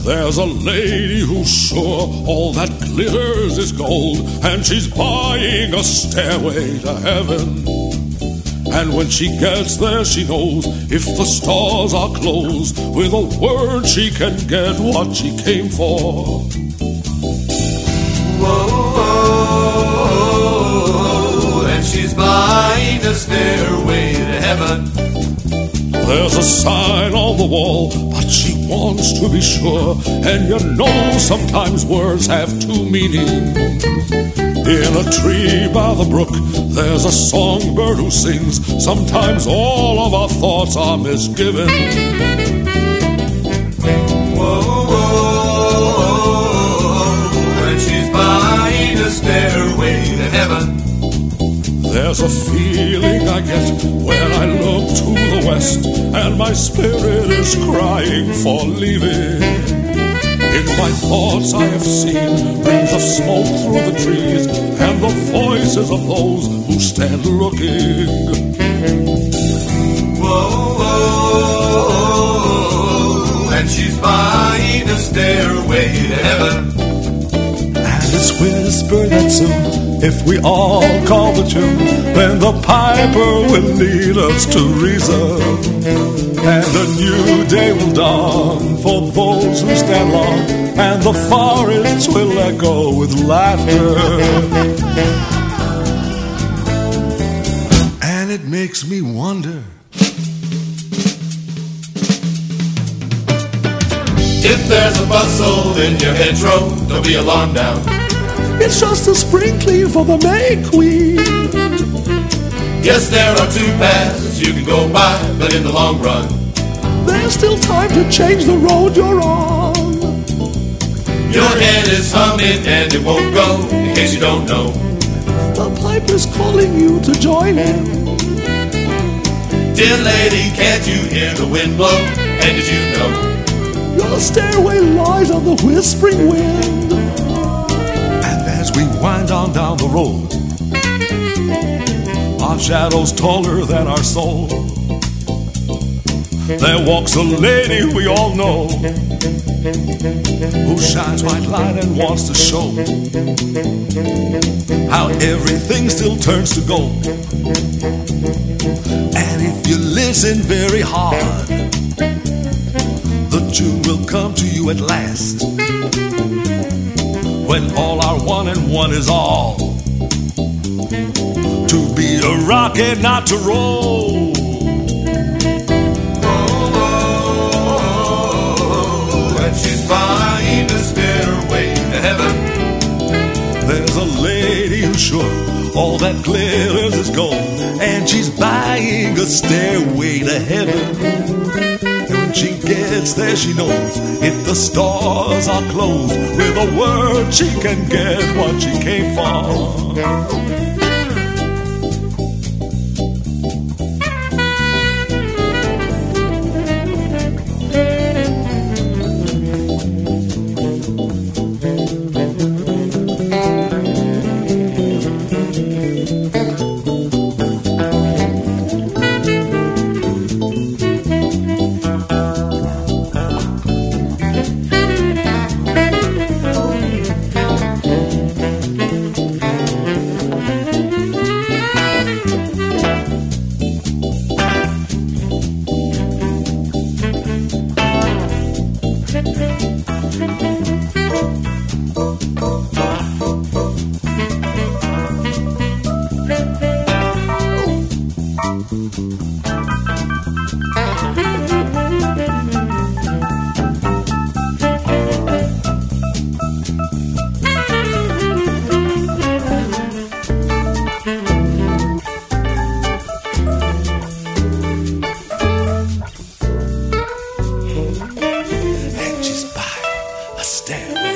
There's a lady who's sure all that glitters is gold, and she's buying a stairway to heaven. And when she gets there, she knows if the stores are closed, with a word she can get what she came for. Whoa, whoa, and she's buying a stairway to heaven. There's a sign on the wall, but she wants to be sure. And you know sometimes words have two meanings. In a tree by the brook, there's a songbird who sings. Sometimes all of our thoughts are misgiven. Whoa, whoa, and she's buying a stairway to heaven. There's a feeling I get when I look to the west, and my spirit is crying for leaving. In my thoughts I have seen rings of smoke through the trees, and the voices of those who stand looking. Whoa, whoa, and she's buying a stairway to heaven. And it's whispered that soon, if we all call the tune, then the piper will lead us to reason. And a new day will dawn for those who stand long, and the forests will echo with laughter. And it makes me wonder, if there's a bustle in your hedgerow, don't be alarmed now. it's just a spring clean for the May Queen. Yes, there are two paths you can go by, but in the long run, there's still time to change the road you're on. your head is humming and it won't go, in case you don't know. The piper's calling you to join him. Dear lady, can't you hear the wind blow? And did you know Your stairway lies on the whispering wind. And as we wind on down the road, our shadows taller than our soul, there walks a lady we all know, who shines white light and wants to show how everything still turns to gold. And if you listen very hard, the tune will come to you at last, when all are one and one is all. To be a rocket, not to roll. oh, and she's buying a stairway to heaven. There's a lady who's sure all that glitters is gold, and she's buying a stairway to heaven. And when she gets there, she knows if the stores are closed, with a word she can get what she came for. And she's by a stairway.